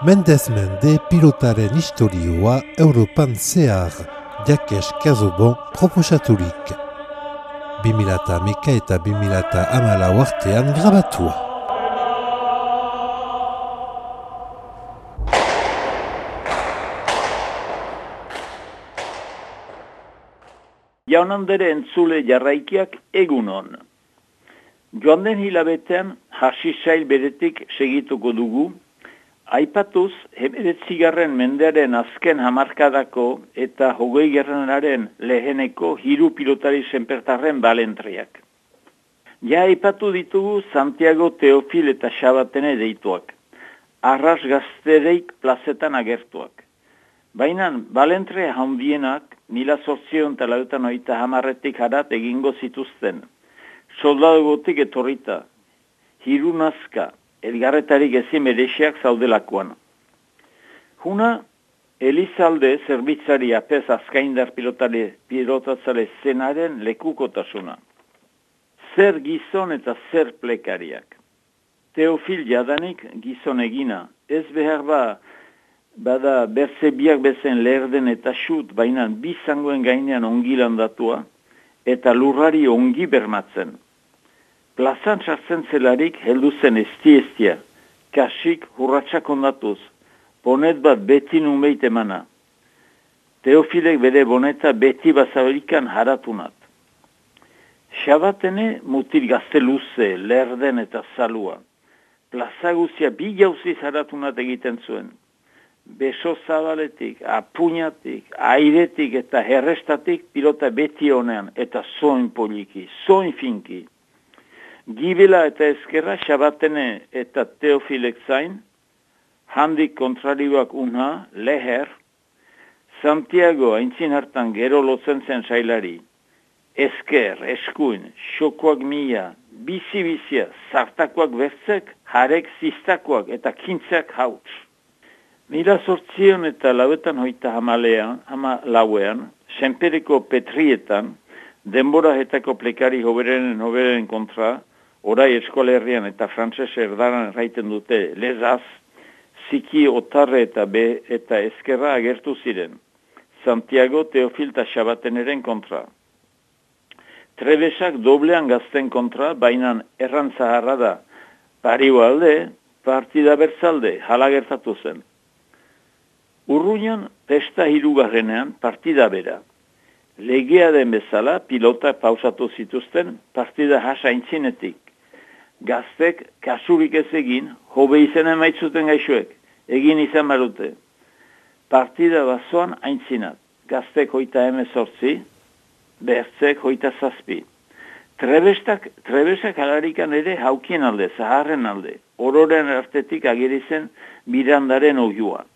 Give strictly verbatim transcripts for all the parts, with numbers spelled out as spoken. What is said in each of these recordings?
Mendez mende pilotaren historioa Europan zehar, Jakes Kazobon proposaturik. bi mila hamaika eta bi mila hamalau artean grabatua. Jaunandere entzule jarraikiak egunon. Joan den hilabetean hasi sail beretik segituko dugu, aipatuz hemeretzigarren mendearen azken hamarkadako eta hogei gerrenaren leheneko hiru pilotari senpertarren balentriak. Ja aipatu ditugu Santiago Teofil eta Xabatene deituak, arras gaztereik plazetan agertuak. Baina balentrea handienak mila zortziehun eta laurogeita hogeita hamarretik harat egingo zituzten. Soldadugotik etorrita, hiru nazka, elgarretarik ezin berexiak zaudelakoan. Huna, Elizalde zerbitzari apez azkaindar pilotari pilotatzale zenaren lekukotasuna. Zer gizon eta zer plekariak. Teofil jadanik gizon egina, ez behar ba, bada berzebiak bezen lerden eta xut, baina bizangoen gainean ongi landatua, eta lurrari ongi bermatzen. Plazan sartzen zelarik heldu zen esti-estia, kasik hurratsak ondatuz, bonet bat beti numeit emana. Teofilek bere boneta beti bazaberikan haratunat. Xabatene mutil gazte luze, lerden eta zalua. Plaza guzia bi jauziz haratunat egiten zuen. Beso zabaletik, apuñatik, airetik eta herrestatik pilota beti honean, eta zoin poliki, zoin finki. Gibela eta ezkerra Xabatene eta Teofilek zain, handik kontrarioak unha, leher, Santiago aintzin hartan gero lotzen zen sailari, ezker, eskuin, xokoak mila, bizi-bizia, zartakoak bertzek, harek ziztakoak eta kintzak hauts. Mila sortzion eta lauetan hoita hamalean, hama lauean, senpereko petrietan, denbora hetako plekari hoberenen hoberenen kontra, orai eskolerrian eta frantses erdaran erraiten dute lezaz, ziki otarre eta be eta ezkerra agertu ziren. Santiago, Teofil eta Xabateneren kontra. Trebesak doblean gazten kontra, baina erran zaharra da. Pario alde, partida bertzalde, hala gertatu zen. Urruñan, pesta hirugarrenean, partida bera. Legea den bezala, pilota pausatu zituzten, partida hasa aintzinetik. Gaztek kasurik ez egin, hobe izan emaitzuten gaixoek, egin izan barute. Partida bazoan aintzinat, gaztek hoita emezortzi, bertzek hoita zazpi. Trebestak, trebesak alarikan ere haukien alde, zaharren alde, ororen artetik agerizen Mirandaren oiua.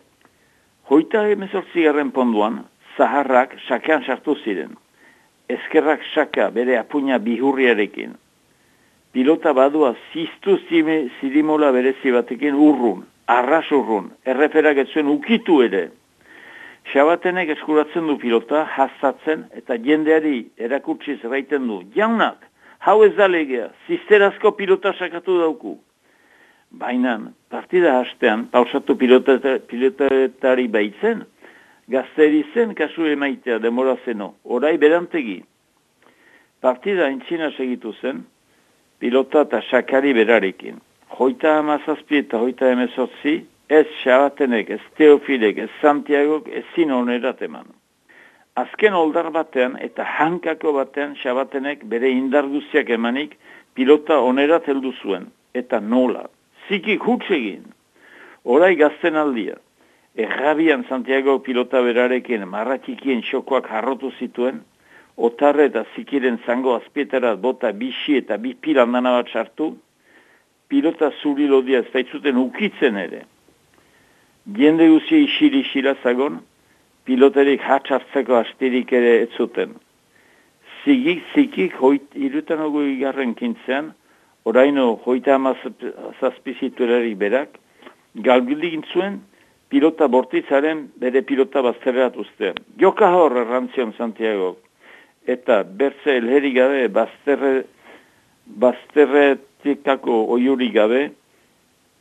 Hoita emezortzi garren ponduan, zaharrak sakean sartu ziren. Ezkerrak saka bere apuña bihurriarekin. Pilota badua ziztu zirimola berezi batekin urrun, arras urrun, erreferak ez zuen ukitu ere. Xabatenek eskuratzen du pilota, hastatzen eta jendeari erakutsiz erraiten du. Jaunak, hau ez da legea, zizterazko pilota sakatu dauku. Baina, partida hastean, pausatu pilotari baitzen, gazteri zen kasu emaitea demora zeno, orai berantegi. Partida aintzina segitu zen, pilota eta sakari berarekin. Hoita hamazazpi eta hoita emezortzi, ez Xabatenek, ez Teofilek, ez Santiagok ezin onerat eman. Azken oldar batean eta hankako batean Xabatenek bere indar guztiak emanik pilota onerat heldu zuen. Eta nola? Zikik huts egin. Orai gazten aldia. Errabian Santiago pilota berarekin marrakikien xokoak harrotu zituen, otarre eta zikiren zango azpietarat bota bixi eta bi pilandana bat sartu, pilota zuri lodia ez baitzuten ukitzen ere. Jende guzia isiri-isira zagon, piloterik hatxartzeko astirik ere ez zuten. Zigik, zikik, irutan ogoi garren kintzean, oraino hoita hamazazpizituerarik berak, galgildik zuen, pilota bortitzaren bere pilota bazterrerat ustean. Joka hor errantzion Santiago. Eta bertze elheri gabe, bazterre, bazterretikako oiuri gabe,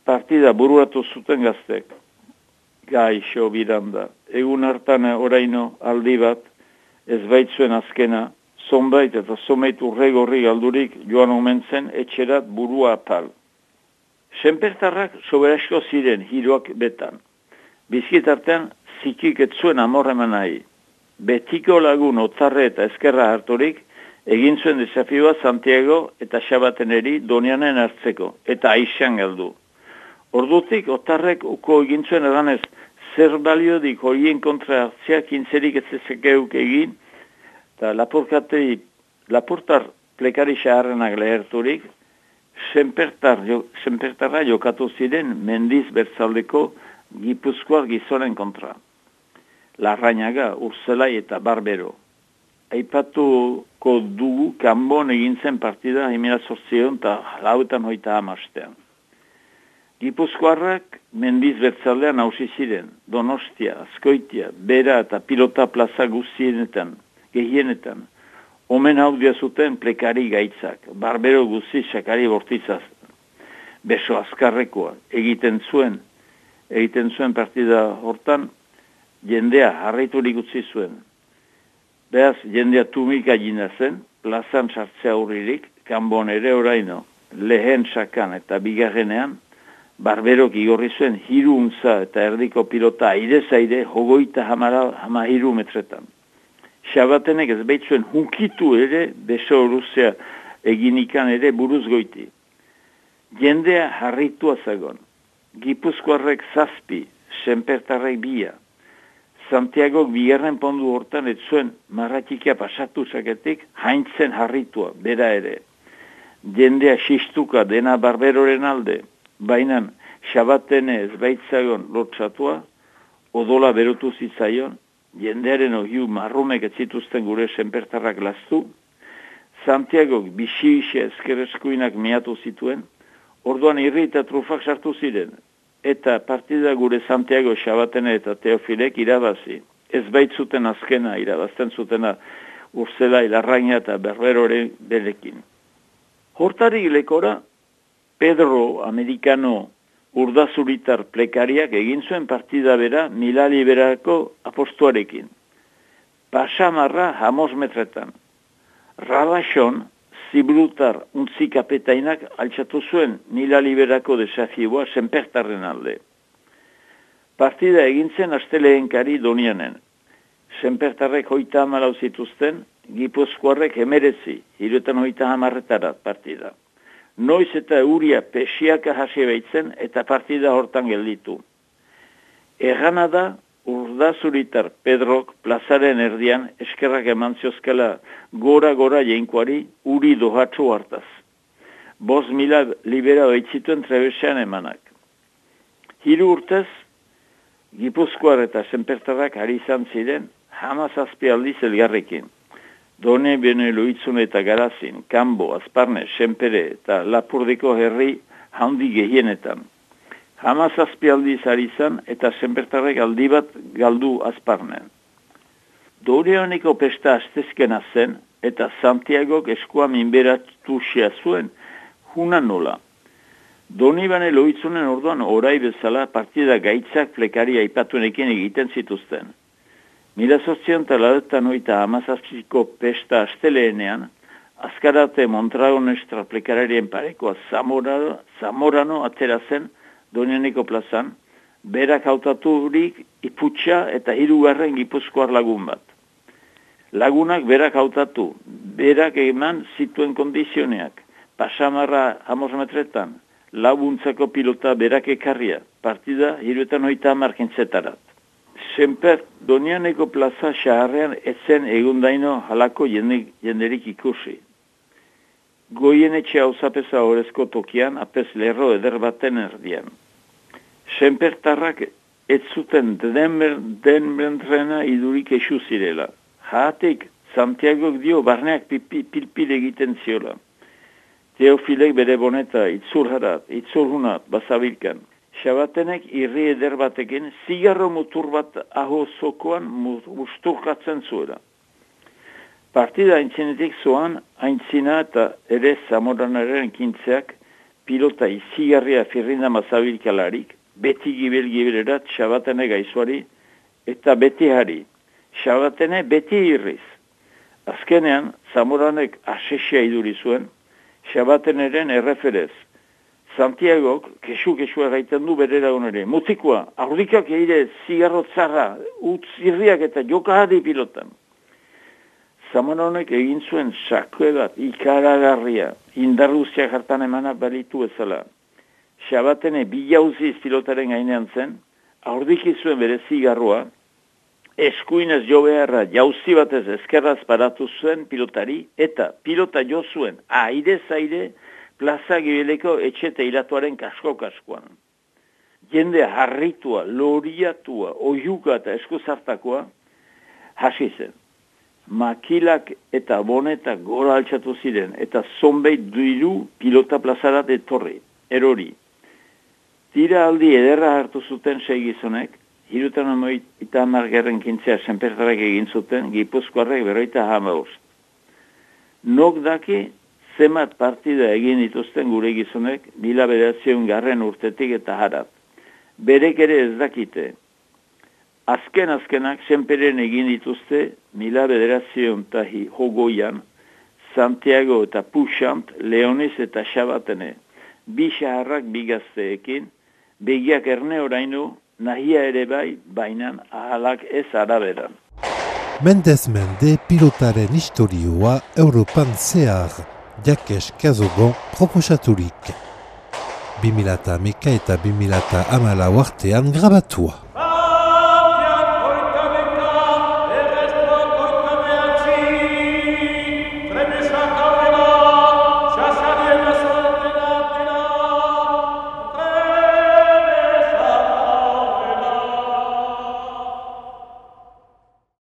partida buruatu zuten gaztek. Gaixo biranda. Egun hartan oraino aldi bat, ez baitzuen azkena, zonbait eta zonbait urregorri galdurik joan omen zen etxerat burua apal. Senpertarrak soberasko ziren hiruak betan. Bizkitartean zikik ez zuen amorreman nahi. Betiko lagun otzarre eta ezkerra harturik, egin zuen desafioa Santiago eta Xabateneri Donianen hartzeko, eta aixan galdu. Ordutik, otarrek uko egin zuen edanez, zer baliodik horien kontra hartzea kintzerik ez ezekeuk egin, eta lapurkatei, lapurtar plekari xaharrenak leherturik, senpertar, jo, senpertarra jokatu ziren mendiz bertzaldeko Gipuzkoar gizonen kontra. Larrañaga, Urzelai eta Barbero. Aipatuko dugu kanbon egin zen partida emira zortzion eta lauetan hoita hamastean. Gipuzkoarrak mendiz bertzaldean hausi ziren, Donostia, Azkoitia, Bera eta Pilota plaza guztienetan, gehienetan. Omen haudia zuten plekari gaitzak, Barbero guzti sakari bortizaz. Beso azkarrekoa, egiten zuen, egiten zuen partida hortan, jendea harriturik utzi zuen. Beaz, jendea tumika gina zen, plazan sartzea hurririk, kanbon ere oraino, lehen sakan eta bigarrenean, Barberok igorri zuen hiru untza eta erdiko pilota aire-zaire hogoita hamara hama hiru metretan. Xabatenek ez baitzuen hunkitu ere beso horuzea eginikan ere buruz goiti. Jendea harritua zagon. Gipuzkoarrek zazpi, senpertarrek bia. Santiagok bigarren pondu hortan ez zuen marratikia pasatu zaketik haintzen harritua, bera ere. Jendea xistuka dena Barberoren alde, baina Xabatene ez baitzagon lotxatua, odola berotu zitzaion, jendearen ohiu marrumek ez zituzten gure senpertarrak laztu, Santiagok bixi-bixi ezkereskuinak miatu zituen, orduan irri eta trufak sartu ziren, eta partida gure Santiago, Xabatene eta Teofilek irabazi. Ez baitzuten azkena irabazten zutena Urzelai, Larraña eta Berberoren belekin. Hortarik lekora, Pedro Americano urdazuritar plekariak egin zuen partida bera Mila Liberako apostuarekin. Pasamarra hamos metretan. Rabaxon, zibrutar untzikapetainak altxatu zuen Mila Liberako desafioa senpertarren alde. Partida egin zen asteleenkari Donianen. Senpertarrek hoita hamalau zituzten, Gipuzkoarrek emeretzi, hiruetan hoita hamarretarat partida. Noiz eta uria pesiaka hasi baitzen eta partida hortan gelditu. Ergana da, urdazuritar Pedrok plazaren erdian eskerrak eman ziozkala gora-gora jainkoari uri dohatsu hartaz. Boz mila libera baitzituen trebesean emanak. Hiru urtez, Gipuzkoar eta senpertarrak ari izan ziren hamazazpi aldiz elgarrekin. Done, Bene, Loitzun eta Garazin, Kanbo, Azparne, Senpere eta Lapurdiko herri handi gehienetan. Hamazazpi aldiz ari izan eta senpertarrek aldi bat galdu Azparnen. Dorianeko pesta astezkena zen eta Santiagok eskua minberatu xea zuen, huna nola. Doni Bane Loitzunen orduan orai bezala partida gaitzak plekaria aipatuenekin egiten zituzten. Mila zortzion eta lauetan oita hamazazpiko pesta asteleenean, azkarate Montragonestra plekararien parekoa Zamorano, Zamorano atera zen Donianeko plazan, berak hautaturik iputxa eta hirugarren Gipuzkoar lagun bat. Lagunak berak hautatu, berak eman zituen kondizioneak, pasamarra hamos metretan, laguntzako pilota berak ekarria, partida hiruetan oita hamarkintzetarat. Senper, Donianeko plaza xaharrean etzen egundaino halako jende, jenderik ikusi. Goien etxe hauzapeza horrezko tokian, apez lerro eder baten erdian. Senpertarrak ez zuten denbentrena idurik esu zirela. Haatik, Santiagok dio barneak pilpil egiten ziola. Teofilek bere boneta, itzulharat, itzulhunat, bazabilkan. Xabatenek irri eder batekin zigarro mutur bat aho zokoan musturkatzen zuela. Partida aintzinetik zoan, aintzina eta ere Zamoranaren kintzeak pilota izigarria firrinda mazabilkalarik, beti gibel-gibererat Xabatene gaizuari, eta beti hari. Xabatene beti irriz. Azkenean, Zamoranek asesia iduri zuen, Xabateneren erreferez. Santiagok, kesu-kesua gaiten du bere lagunere. Mutikoa, aurrikak eire zigarro tzarra, utz irriak eta jokahadi pilotan. Zamoranek egin zuen sakue bat, ikaragarria, indarruzia jartan emana balitu ezala. Xabatene bilauziz pilotaren gainean zen, aurdiki zuen bere zigarroa, eskuinez jo beharra jauzi batez eskerraz paratu zuen pilotari, eta pilota jo zuen aire-zaire plaza gibeleko etxete iratuaren kasko-kaskoan. Jende harritua, loriatua, oiuka eta eskuzartakoa hasi zen. Makilak eta bonetak gora altxatu ziren, eta zonbeit duilu pilota plazarat etorri, erori. Tira aldi ederra hartu zuten segizonek, hirutan omoit eta amargerren kintzea senpertarek egin zuten, Gipuzkoarrek berroita hamabost. Nok daki zemat partida egin dituzten gure gizonek, mila bederatzion garren urtetik eta harat. Berek ere ez dakite. Azken-azkenak senperen egin dituzte, mila bederatzion eta hogoian, Santiago eta Puxant, Leones eta Xabatene. Bi xaharrak bigazteekin, begiak erne orainu, nahia ere bai, bainan ahalak ez araberan. Mendez mende pilotaren historioa Europan zehar, Jakes Kazobon proposaturik. bi mila hamaika eta bi mila hamalau artean grabatua.